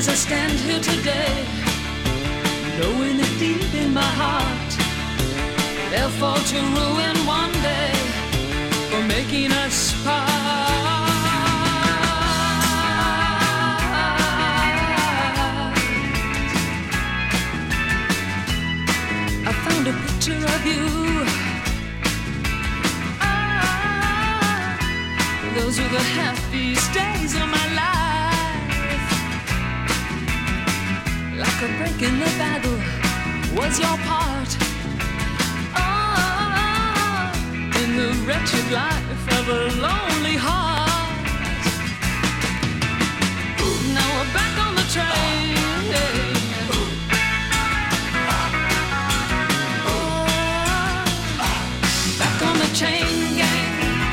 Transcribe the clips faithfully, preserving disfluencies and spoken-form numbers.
as I stand here today, knowing that deep in my heart they'll fall to ruin one day for making us part. I found a picture of you. Ah, those were the happiest days of my life. Like a break in the battle was your part. Oh, in the wretched life of a lonely heart. Now we're back on the train. Oh, back on the chain gang.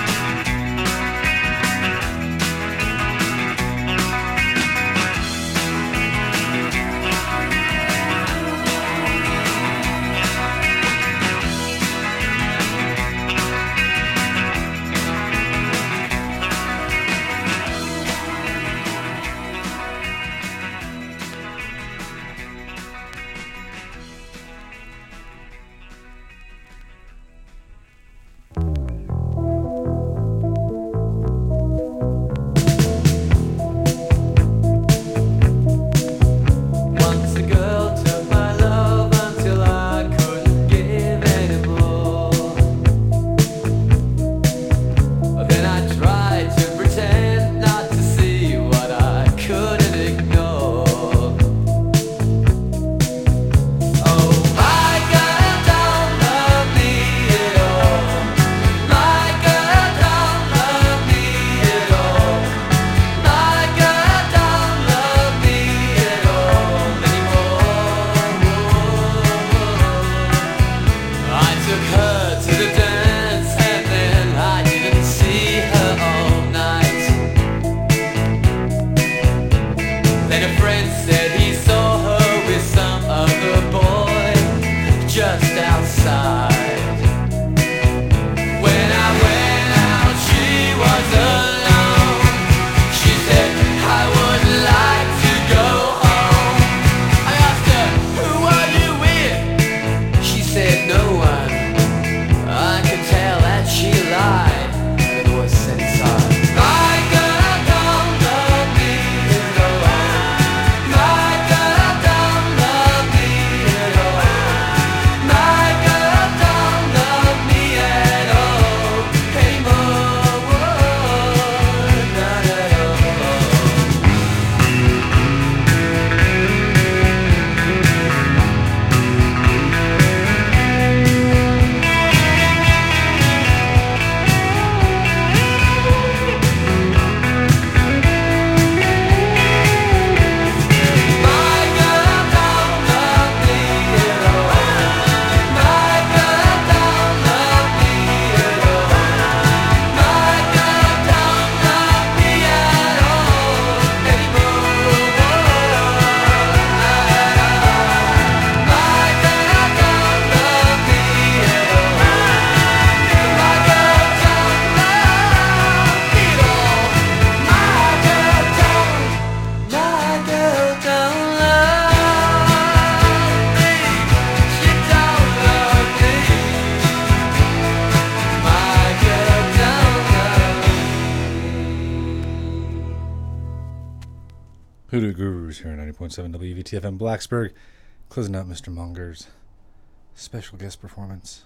Hoodoo Gurus here on ninety point seven W V T F M Blacksburg, closing out Mister Munger's special guest performance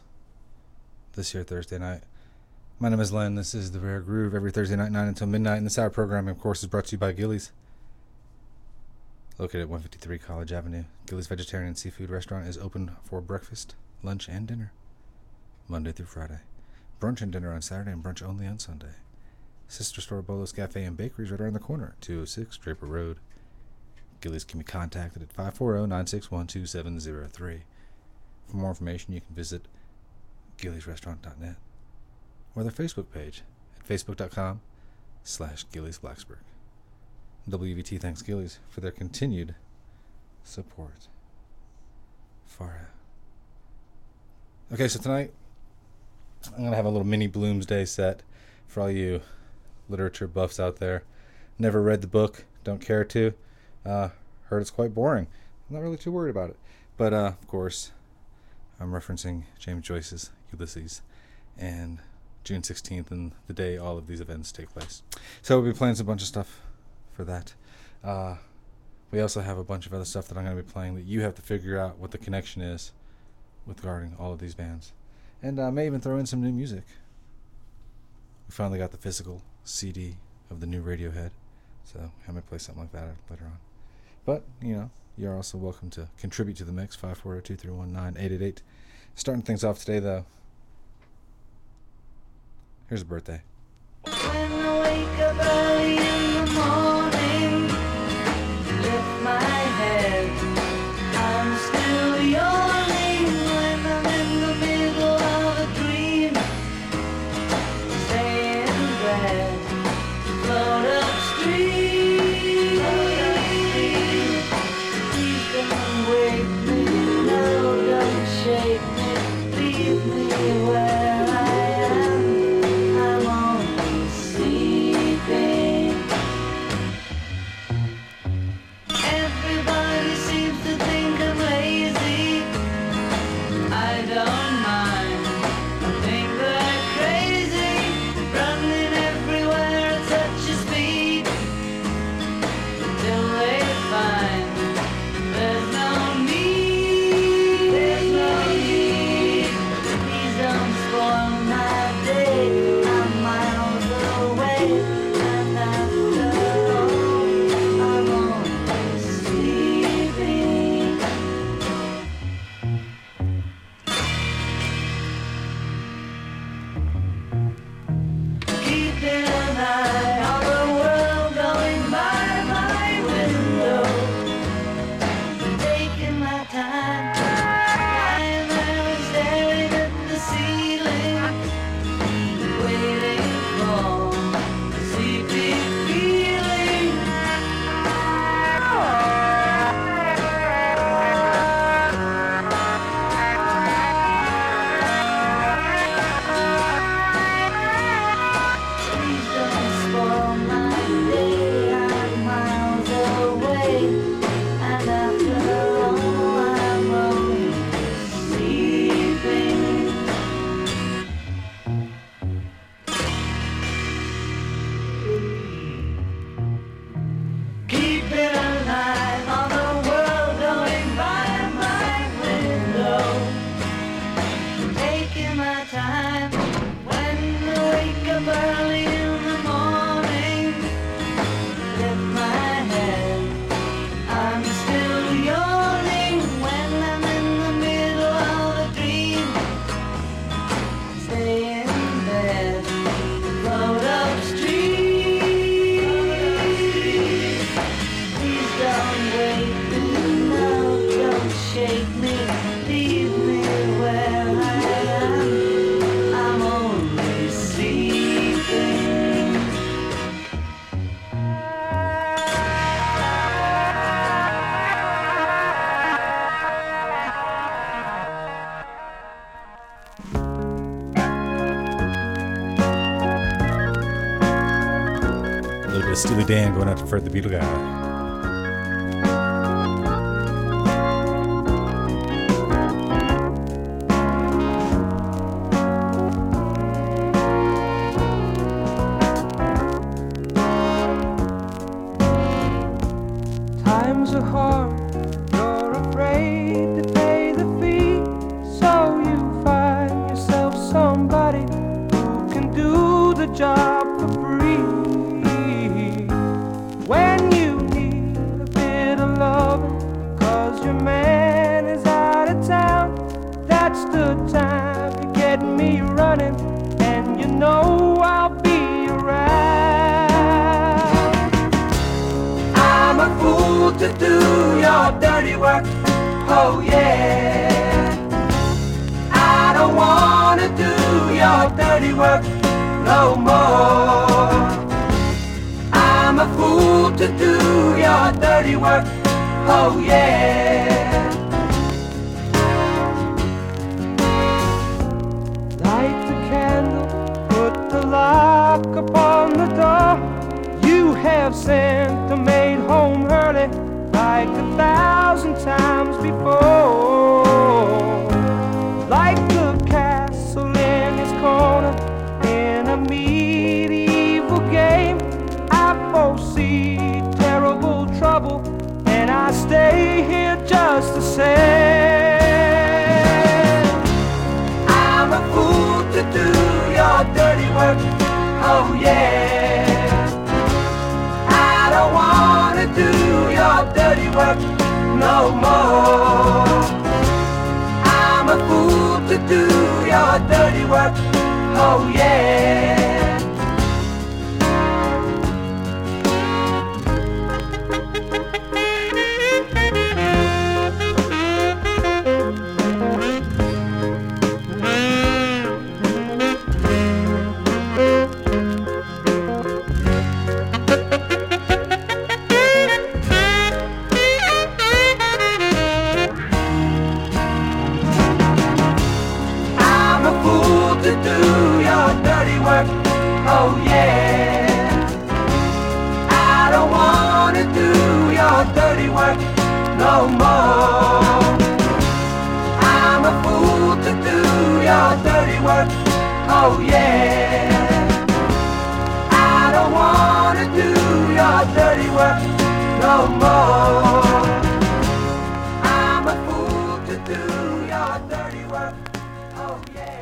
this year Thursday night. My name is Len. This is The Rare Groove every Thursday night, nine until midnight. And this hour programming, of course, is brought to you by Gillies, located at one fifty-three College Avenue. Gillies Vegetarian and Seafood Restaurant is open for breakfast, lunch, and dinner, Monday through Friday. Brunch and dinner on Saturday, and brunch only on Sunday. Sister store Bolos Cafe and Bakery is right around the corner, two oh six Draper Road. Gillies can be contacted at five four zero, nine six one, two seven zero three. For more information, you can visit gillies restaurant dot net or their Facebook page at facebook.com slash Gillies Blacksburg. W V T thanks Gillies for their continued support. Far out. Okay, so tonight I'm going to have a little mini Bloomsday set for all you literature buffs out there. Never read the book, don't care to. Uh, heard it's quite boring. I'm not really too worried about it. But, uh, of course, I'm referencing James Joyce's Ulysses and June sixteenth and the day all of these events take place. So we'll be playing some bunch of stuff for that. Uh, we also have a bunch of other stuff that I'm going to be playing that you have to figure out what the connection is with regarding all of these bands. And I uh, may even throw in some new music. We finally got the physical C D of the new Radiohead, so I may play something like that later on. But, you know, you're also welcome to contribute to the mix, five four zero, two three one, nine eight eight eight. Starting things off today, though, here's a birthday. When I wake up early in the morning, lift my head, I'm still yawning when I'm in the middle of a dream. Stay in bed, float upstream. Please don't wake me, no, don't shake me, leave me where I am. I'm only sleeping. Everybody seems to think I'm lazy. I don't mind. I think they're crazy, running everywhere at such a speed, till they find there's no need. There's no need. Please don't spoil my day. I'm miles away, and after all, I'm only sleeping. Keeping an eye on the world going by my window, taking my time, lying there and staring at the ceiling, waiting for a sleepy feeling. Please don't spoil my day. I'm miles away, and after all, I'm only sleeping. Keeping an eye on the world going by my window, taking my time. When I wake up early in the morning, lift my head, I'm still yawning when I'm in the middle of a dream. Stay in bed, float upstream. Please don't wake me, no, don't shake me, leave me where I am. I'm only sleeping. A little bit of Steely Dan going out to Fred the Beetle Guy. Times are hard, you're afraid to pay the fee, so you find yourself somebody who can do the job for free. When you need a bit of loving, cause your man is out of town, that's the time to get me running, and you know I'll be around. I'm a fool to do your dirty work, oh yeah. I don't wanna do your dirty work no more. I'm a fool to do your dirty work, oh yeah. Light the candle, put the lock upon the door. You have sent the maid home early, like the work no more. I'm a fool to do your dirty work, oh yeah. Oh yeah, I don't wanna do your dirty work no more. I'm a fool to do your dirty work, oh yeah. I don't wanna do your dirty work no more. I'm a fool to do your dirty work, oh yeah.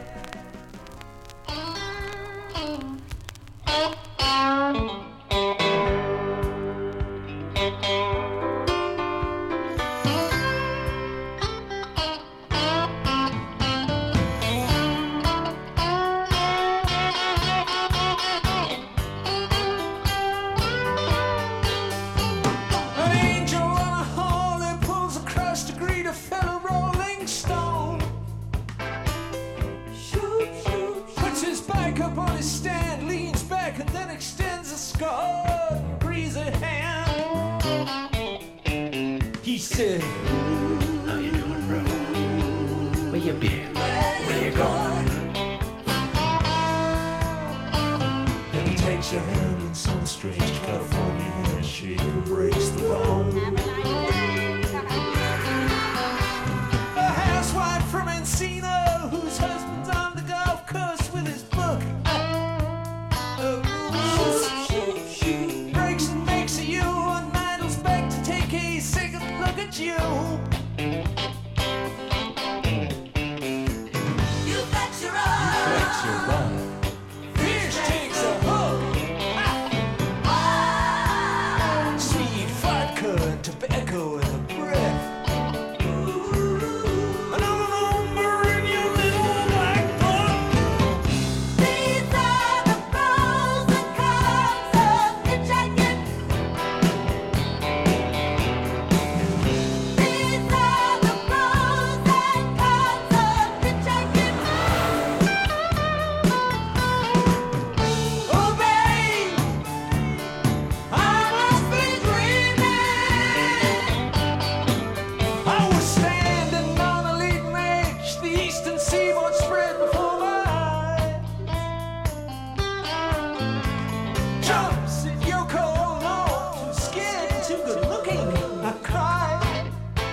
How you doing, bro? Where you been? Where you going? And he takes your hand in some strange California handshake and breaks the bone. A housewife from Encino whose husband's on the golf course with his book. Breaks and makes a you and idles back to take a second look at you. Tobacco in the breath. Another number in your little black book. These are the pros and cons of hitchhiking. These are the pros and cons of hitchhiking. Oh babe, I must be dreaming. I was standing on a leading edge, the eastern seaboard spread before my eyes. Jumps at Yoko Ono, too scared, too good looking. I cried.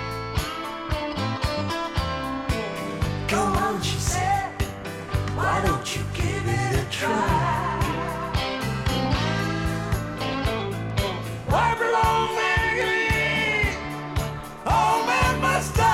Go on, she said, why don't you give it a try? I belong there, all men must die.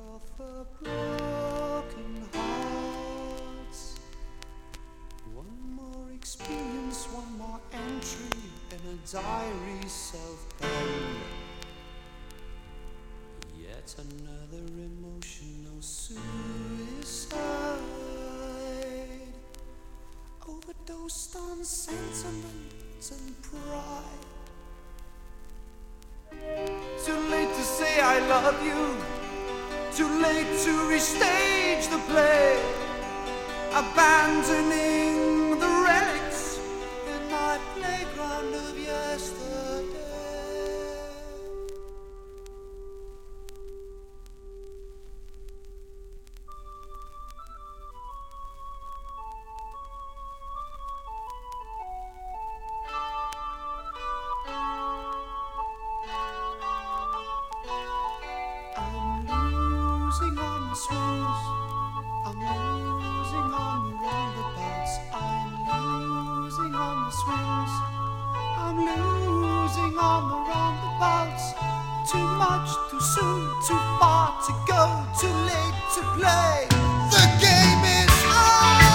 of a broken hearts. One more experience, one more entry in a diary self-penned. Yet another emotional suicide, overdosed on sentiment and pride. Too late to say I love you, too late to restage the play, abandoning the relics in my playground of yesterday. Losing on the swings, I'm losing on the roundabouts. I'm losing on the swings, I'm losing on the roundabouts. Too much, too soon, too far to go, too late to play. The game is on.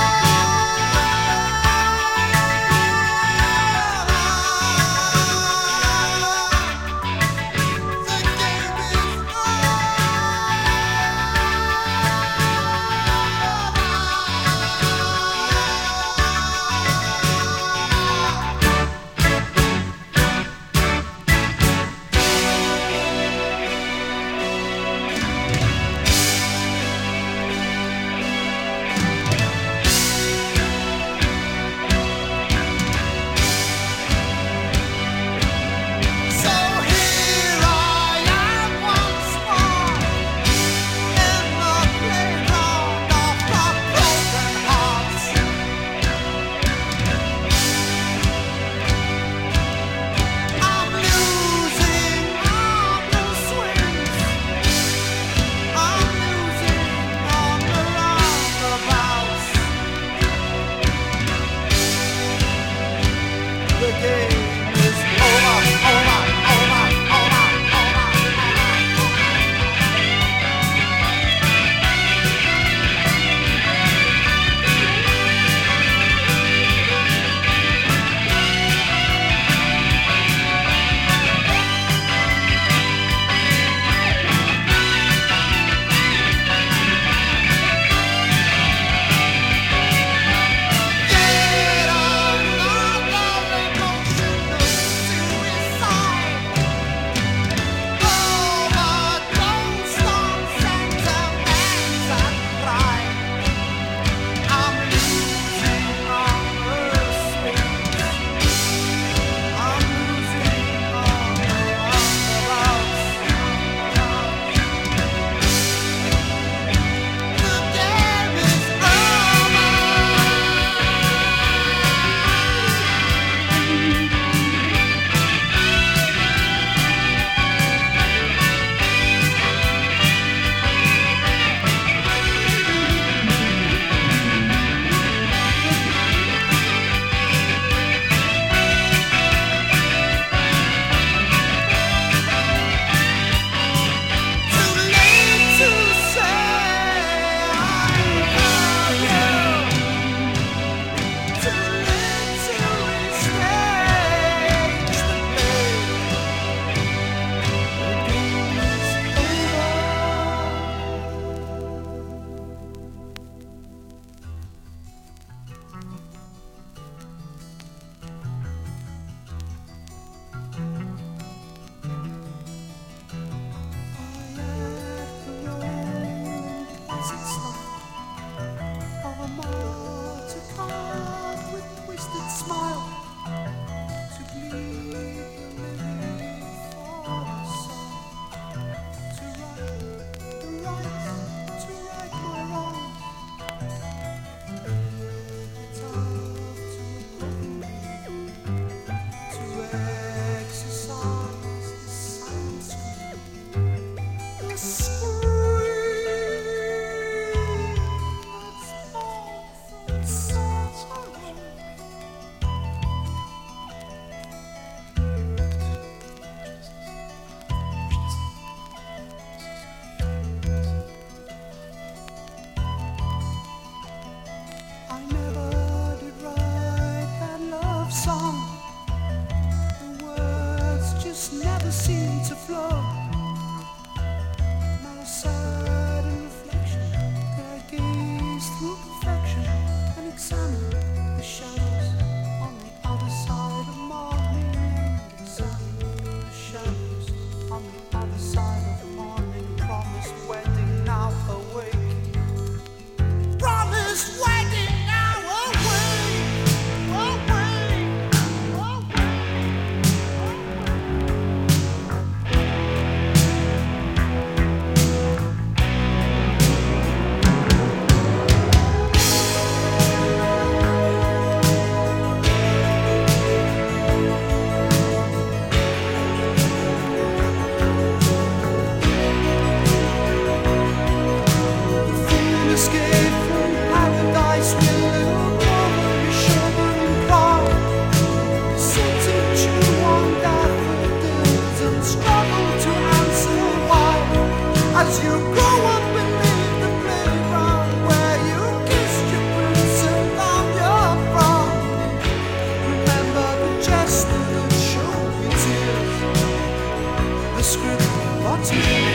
As you grow up beneath the playground where you kissed your prince and found your prom, remember the jester that showed you tears, the script bottom.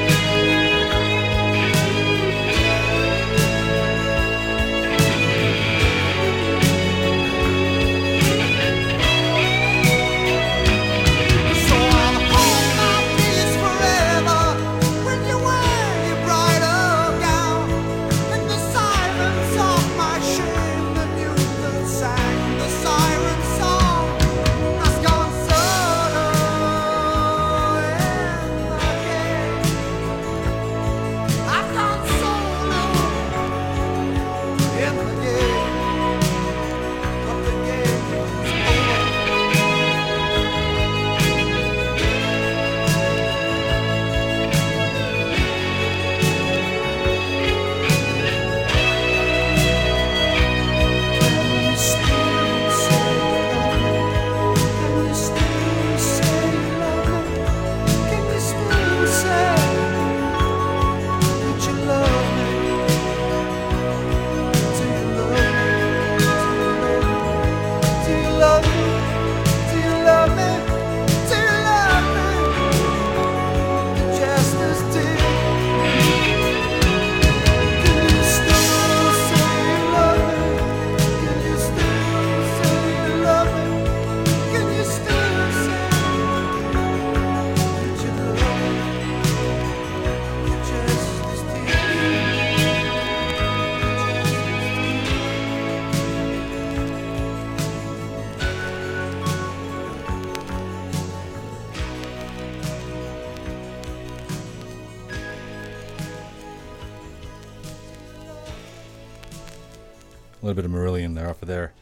A little bit of Marillion there off of their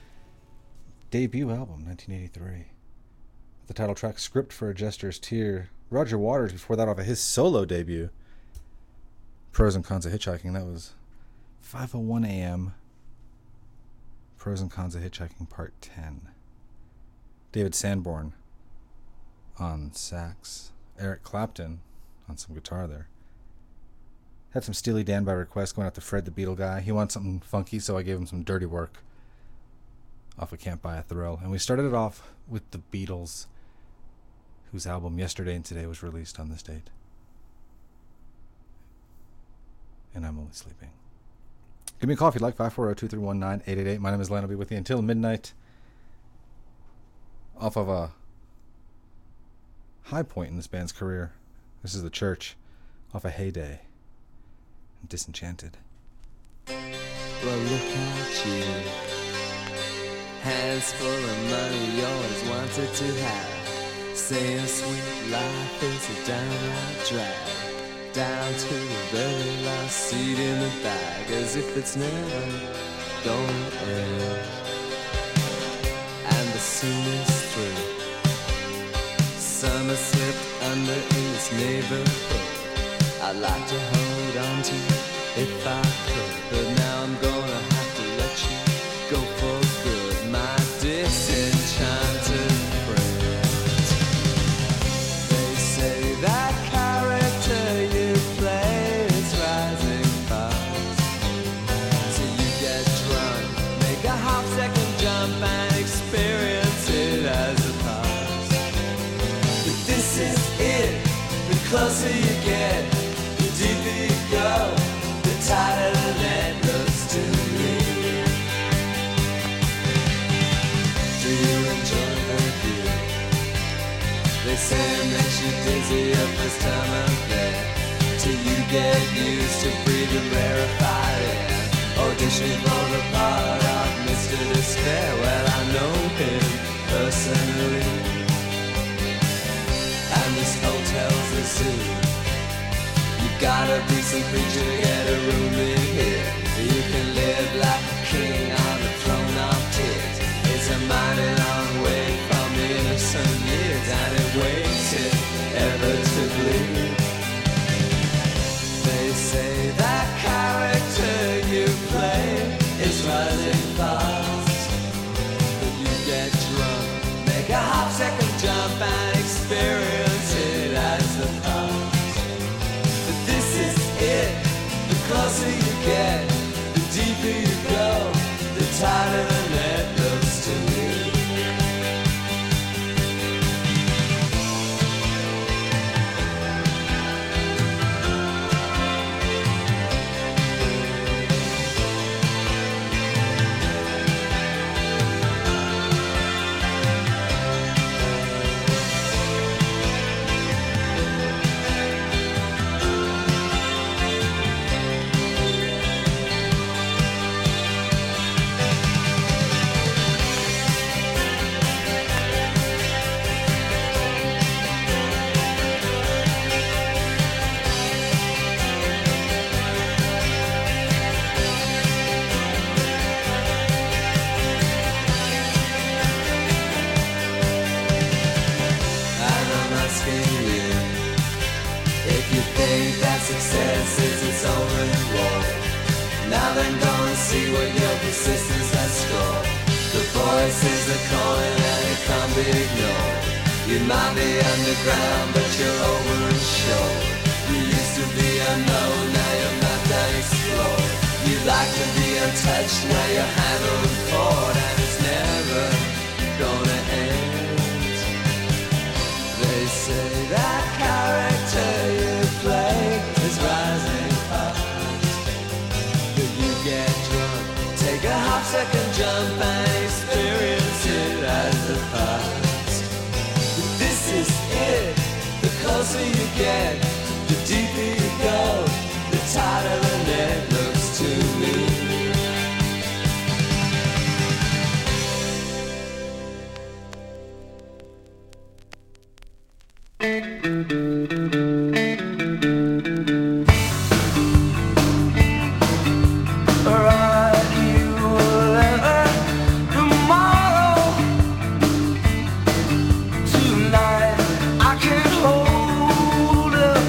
debut album, nineteen eighty-three. The title track, Script for a Jester's Tear. Roger Waters, before that, off of his solo debut, Pros and Cons of Hitchhiking. That was five oh one a.m. Pros and Cons of Hitchhiking, Part ten. David Sanborn on sax. Eric Clapton on some guitar there. Had some Steely Dan by request going out to Fred the Beatle guy. He wants something funky, so I gave him some Dirty Work off of Can't Buy a Thrill. And we started it off with the Beatles, whose album Yesterday and Today was released on this date. And I'm only sleeping. Give me a call if you'd like, five four zero, two three one, nine eight eight eight. My name is Len. I'll be with you until midnight. Off of a high point in this band's career. This is The Church, off of Heyday. Disenchanted. Well, look at you, hands full of money you always wanted to have, saying sweet life is a downright drag, down to the very last seat in the bag, as if it's never going to end. And the scene is through. Summer slipped under in this neighborhood. I'd like to hold on to you if I could, but now I'm gonna have to let you go for good, my disenchanted friend. They say that character you play is rising fast, so you get drunk, make a half second jump and experience it as a past. But this is it, the closer you get, deeper you go, the tighter the net looks to me. Do you enjoy the view? They say it makes you dizzy your first time up there, till you get used to breathing rarefied air. Audition for the part of Mister Despair. Well, I know him personally, and this hotel's a zoo. Gotta be some preacher to get a room in here. You can live like a king on the throne of tears. It's a mighty long way from innocent years, and it waits it ever to bleed. They say that character you play is rising fast, but you get drunk, make a half second jump and experience it as the past. This it. The closer you get, the deeper you go, the tighter the net looks to me. Success is its own reward. Now then go and see what your persistence has scored. The voices are calling and it can't be ignored. You might be underground but you're over and short. You used to be unknown, now you're not that explored. You like to be untouched, now you're handled and poured. And it's never gonna end. They say that character you play is rising fast, but you get drunk, take a half second jump and experience it as the past. But this is it, the closer you get, the deeper you go, the tighter the net looks to me. Tonight I can hold up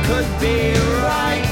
could be right.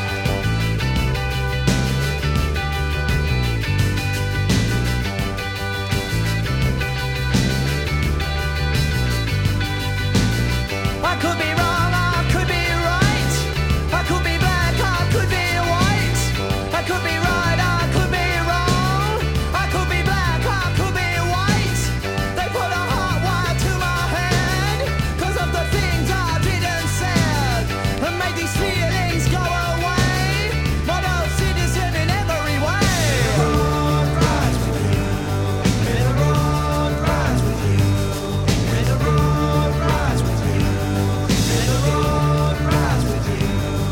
I could be wrong, I could be right. I could be black, I could be white. I could be right, I could be wrong. I could be black, I could be white. They put a hot wire to my head 'cause of the things I didn't say, and made these feelings go away. Model citizen in every way. May the road rise with you. May the road rise with you. May the road rise with you. May the road rise with you.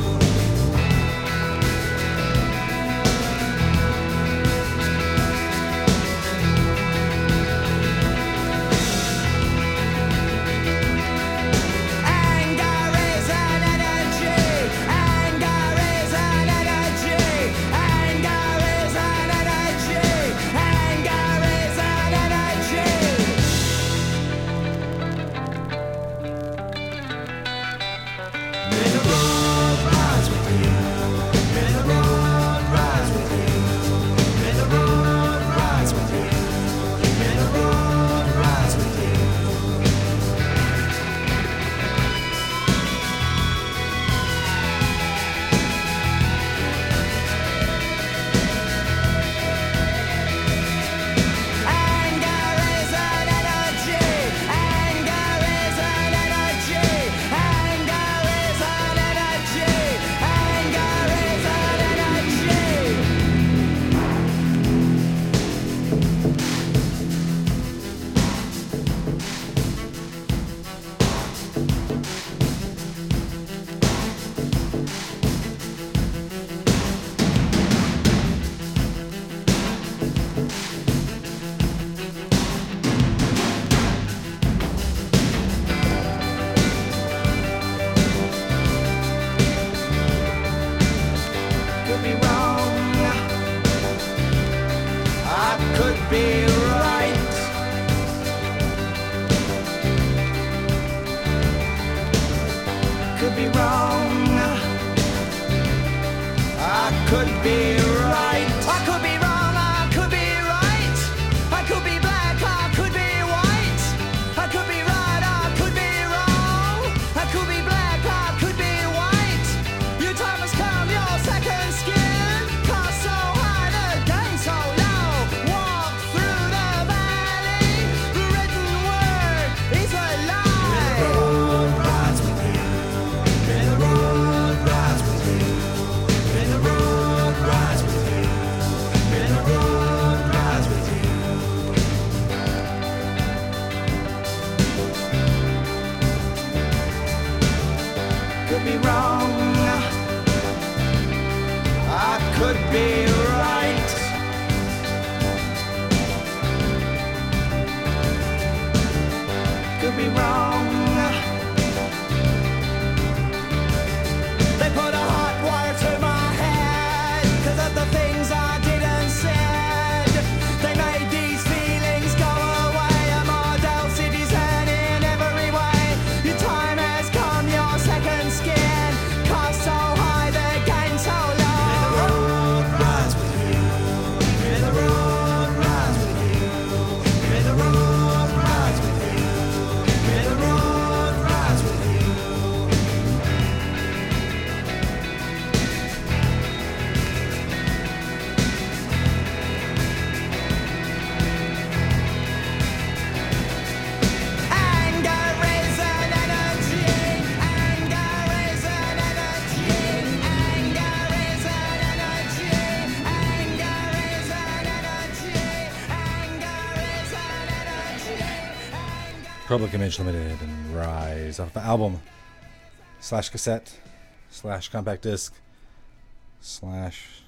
Anger is an energy. Anger is an energy. Anger is an energy. Anger is an energy. May the road rise with you. May the road rise with you. May the road rise with you. May the road rise with you. Anger is an energy. Anger is an energy. Anger is an energy. Anger is an energy. Could be wrong. I could be right. Could be wrong. I could be right. I could be wrong. I could be right. I could be black. I could be white. I could be right. I could be wrong. I could be black. I could be white. Your time has come. Your second skin. Cast so high, the game so low. Walk through the valley. The written word is a lie. May the road rise with you. May the road rise with you. May the road rise with you. May the road rise with you. Could be wrong. I could be right. Could be wrong. They put a hot wire to my head 'cause of the things I didn't said. They made these feelings go away. A model citizen in every way. Your time has come, your second skin. Cast so high, the game so low. May the road rise with you. May the road rise with you. May the road rise with you. May the road rise with you. Anger is an energy. Anger is an energy. Anger is an energy. Anger is an energy. Anger is an energy. Public Image Limited and Rise off the album slash cassette slash compact disc slash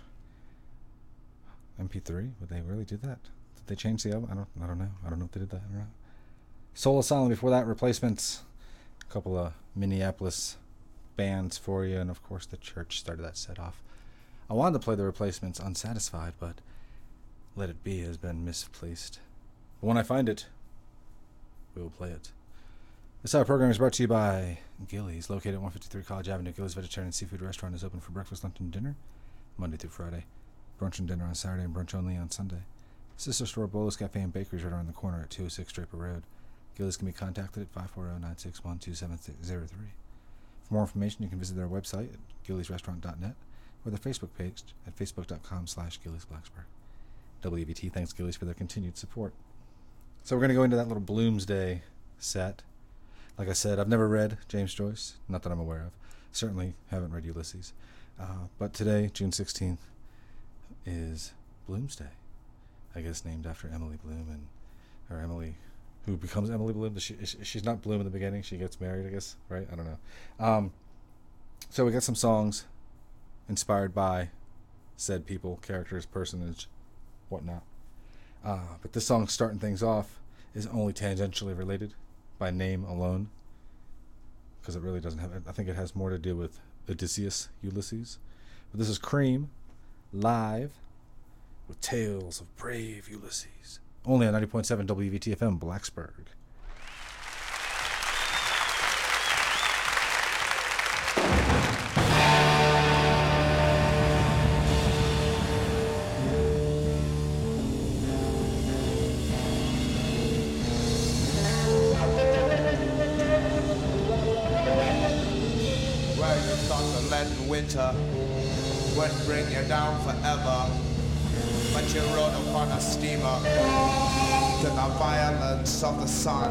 M P three. Would they really do that? Did they change the album? I don't. I don't know. I don't know if they did that or not. Soul Asylum before that. Replacements. A couple of Minneapolis bands for you, and of course the Church started that set off. I wanted to play the Replacements Unsatisfied, but Let It Be has been misplaced. But when I find it, we will play it. This hour program is brought to you by Gillies, located at one fifty-three College Avenue. Gillies Vegetarian Seafood Restaurant is open for breakfast, lunch, and dinner, Monday through Friday. Brunch and dinner on Saturday and brunch only on Sunday. Sister Store Bolo's Cafe and Bakeries right around the corner at two oh six Draper Road. Gillies can be contacted at five four zero, nine six one, two seven zero three. For more information, you can visit their website at gillies restaurant dot net or their Facebook page at facebook.com slash Gillies Blacksburg. W V T thanks Gillies for their continued support. So we're going to go into that little Bloomsday set. Like I said, I've never read James Joyce, not that I'm aware of. Certainly haven't read Ulysses. Uh, but today, June sixteenth, is Bloomsday. I guess named after Emily Bloom, and or Emily, who becomes Emily Bloom. She, she's not Bloom in the beginning. She gets married, I guess, right? I don't know. Um, so we got some songs inspired by said people, characters, personage, whatnot. Uh, but this song starting things off is only tangentially related by name alone, because it really doesn't have, I think it has more to do with Odysseus, Ulysses. But this is Cream, live, with Tales of Brave Ulysses. Only on ninety point seven W V T F M, Blacksburg. Winter would bring you down forever, but you rode upon a steamer to the violence of the sun.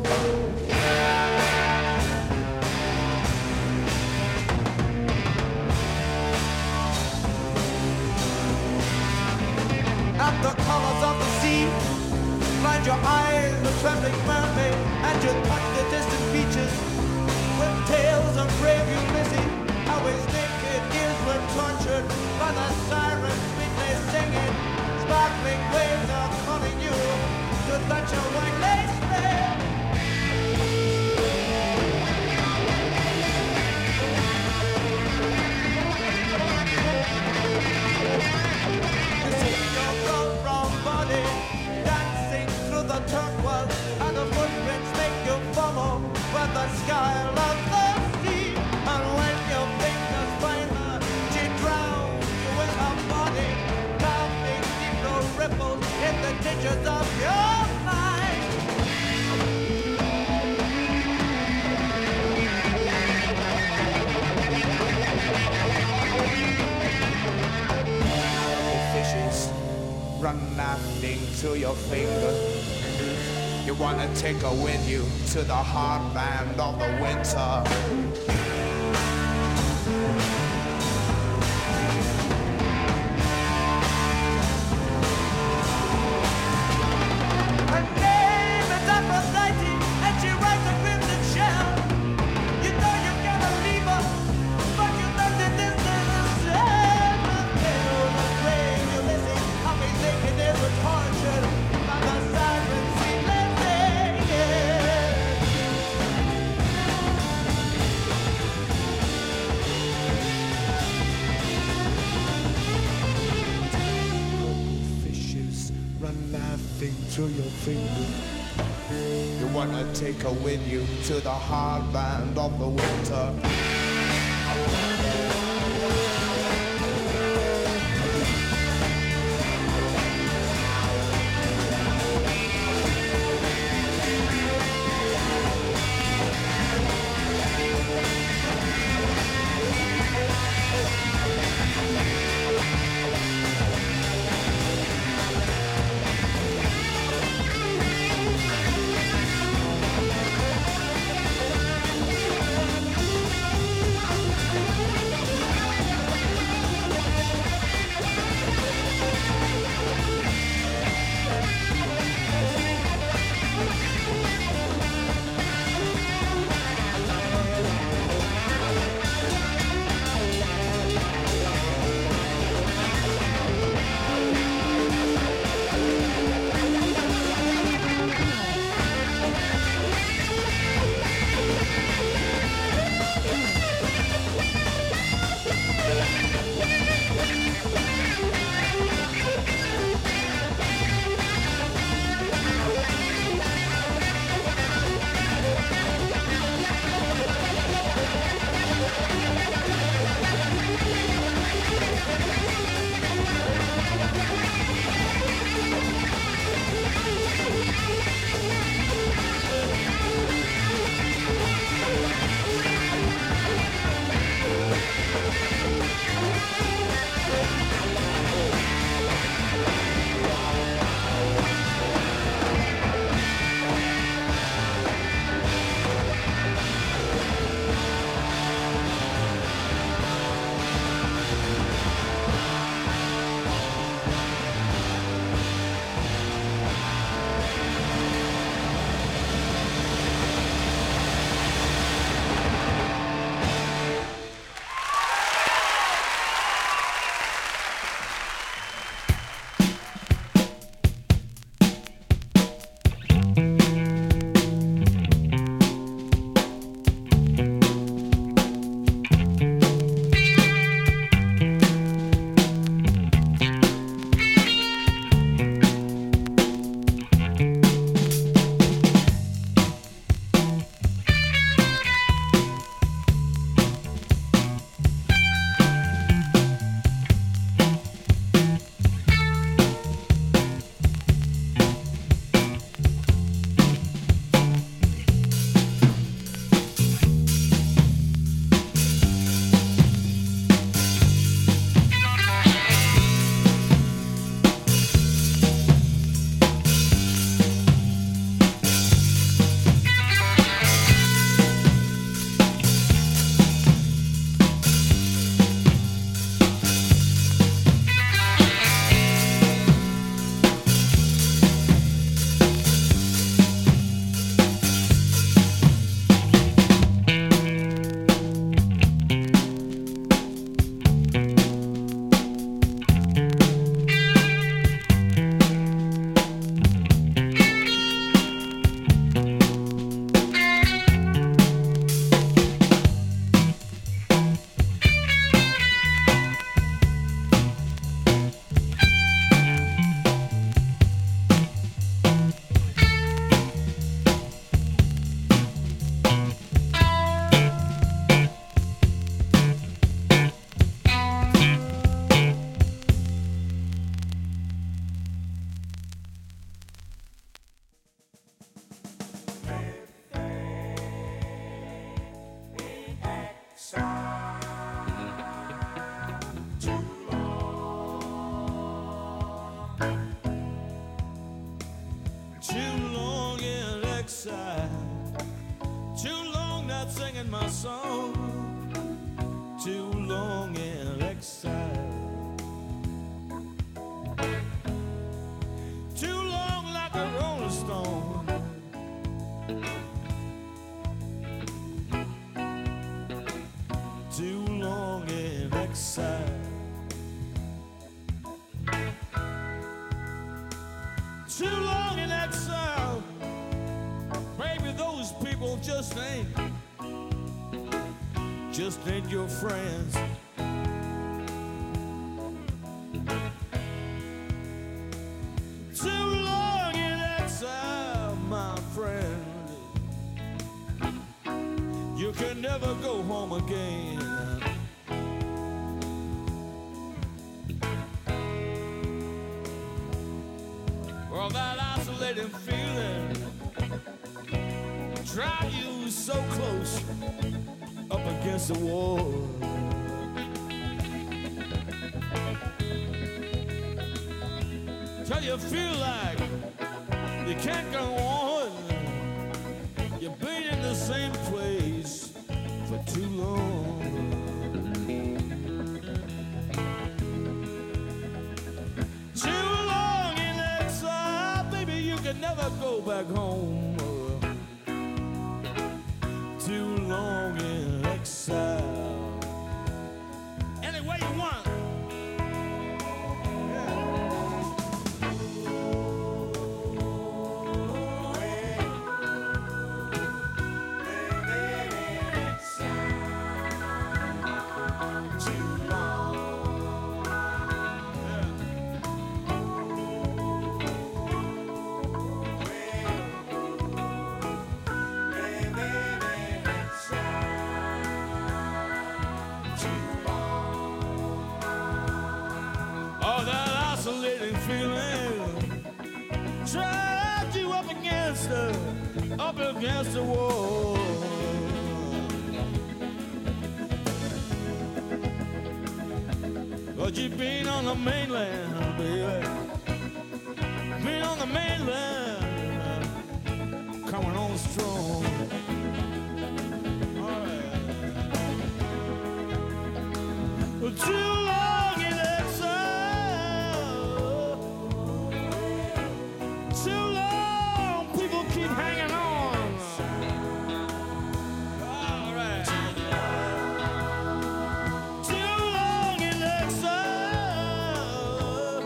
At the colors of the sea, blind your eyes the trembling mermaid, and you touch the distant beaches with tales of brave Ulysses. Always naked, ears were tortured by the sirens sweetly singing. Sparkling waves are calling you to touch your white lace veil. You see your gold brown body dancing through the turquoise, and the footprints make you follow where the sky loves the sea. And when your fingers find her, she drowns you in her body, carving deep blue ripples in the ditches of your mind. Fishes run laughing through your finger. You wanna take her with you to the heartland of the winter. Through your finger, you wanna take her with you to the hard land of the winter. start singing my song. Too long in exile. Too long like a rolling stone. Too long in exile. Too long in exile. Maybe those people just ain't, just ain't your friends. Too long in exile, my friend. You can never go home again. Well, that isolating feeling drive you so close up against the wall. Till you feel like you can't go on. You've been in the same place for too long. Too long in exile, baby, you can never go back home. Too long in exile. Any way you want. Dragged you up against the, up against the wall. But you've been on the mainland, baby. Been on the mainland, coming on strong. All right. Too long in exile. Too long, people keep hanging on. All right. Too long in exile.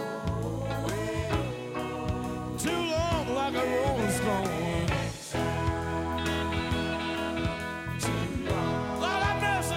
Too long like a rolling stone. Lord have mercy.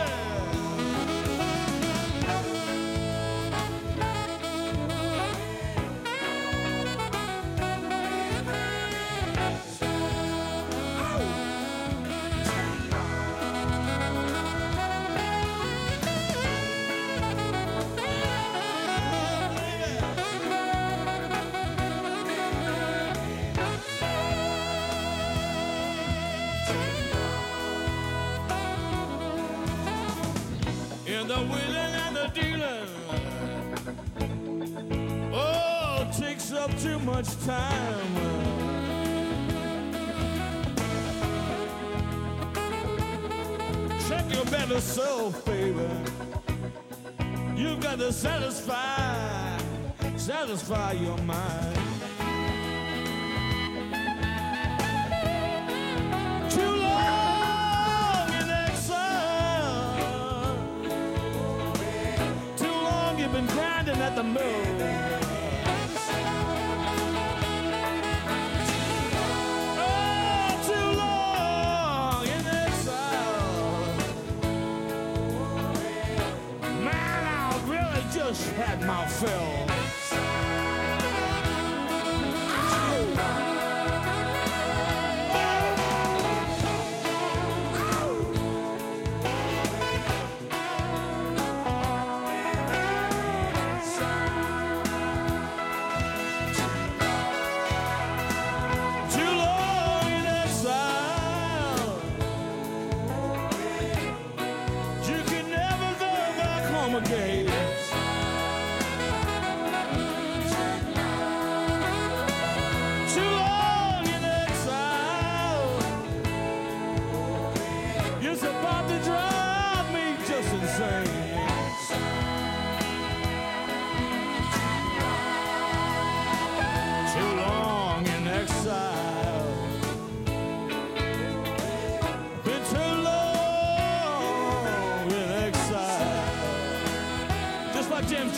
In the wheeling and the dealing, oh, it takes up too much time. Check your better self, baby. You've got to satisfy, satisfy your mind. Too long in exile. Too long you've been grinding at the mill. Oh, too long in exile. Man, I really just had my fill. Again.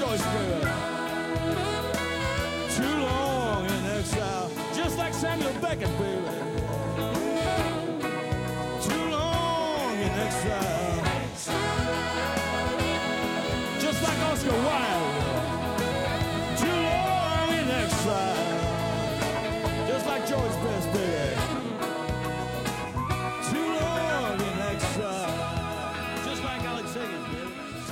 Joyce, baby. Too long in exile, just like Samuel Beckett, baby. Too long in exile, just like Oscar Wilde. Too long in exile, just like George Best, baby. Too long in exile, just like Alex Higgins, baby.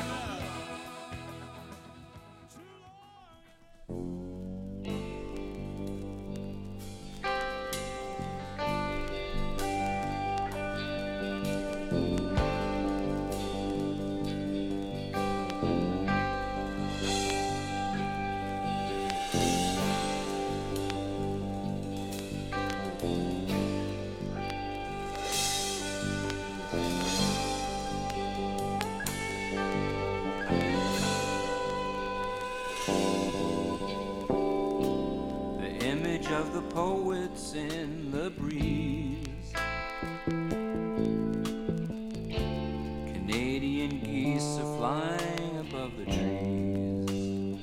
Of the poets in the breeze, Canadian geese are flying above the trees.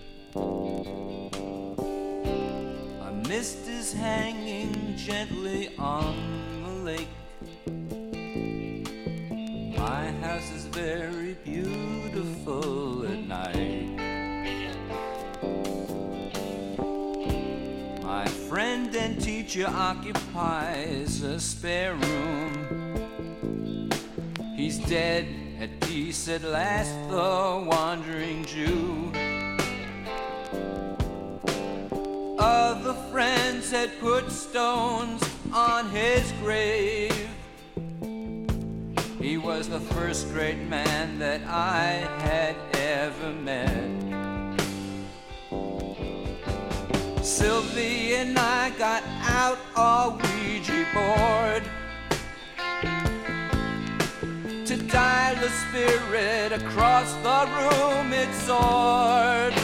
A mist is hanging gently on the lake. My house is very beautiful at night. My friend and teacher occupies a spare room. He's dead, at peace at last, the wandering Jew. Other friends had put stones on his grave. He was the first great man that I had ever met. Sylvie and I got out a Ouija board to dial the spirit across the room it soared.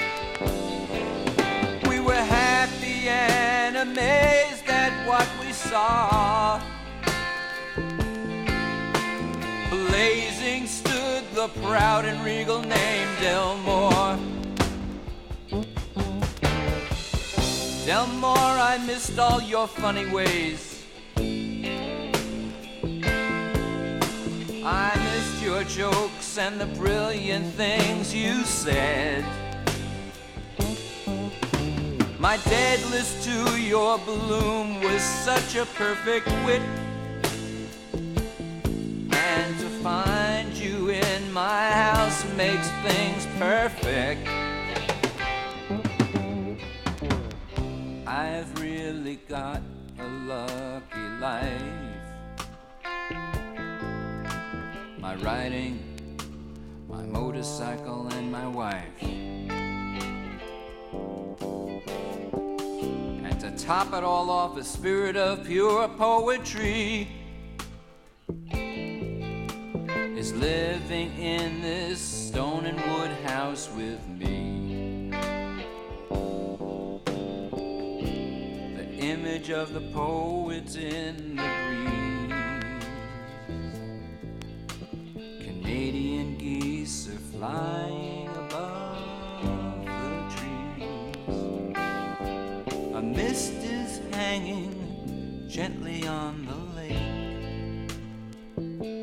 We were happy and amazed at what we saw. Blazing stood the proud and regal name Delmore. Delmore, I missed all your funny ways. I missed your jokes and the brilliant things you said. My dead list to your bloom was such a perfect wit. And to find you in my house makes things perfect. I've really got a lucky life. My riding, my motorcycle, and my wife. And to top it all off, a spirit of pure poetry is living in this stone and wood house with me. Image of the poets in the breeze. Canadian geese are flying above the trees. A mist is hanging gently on the lake.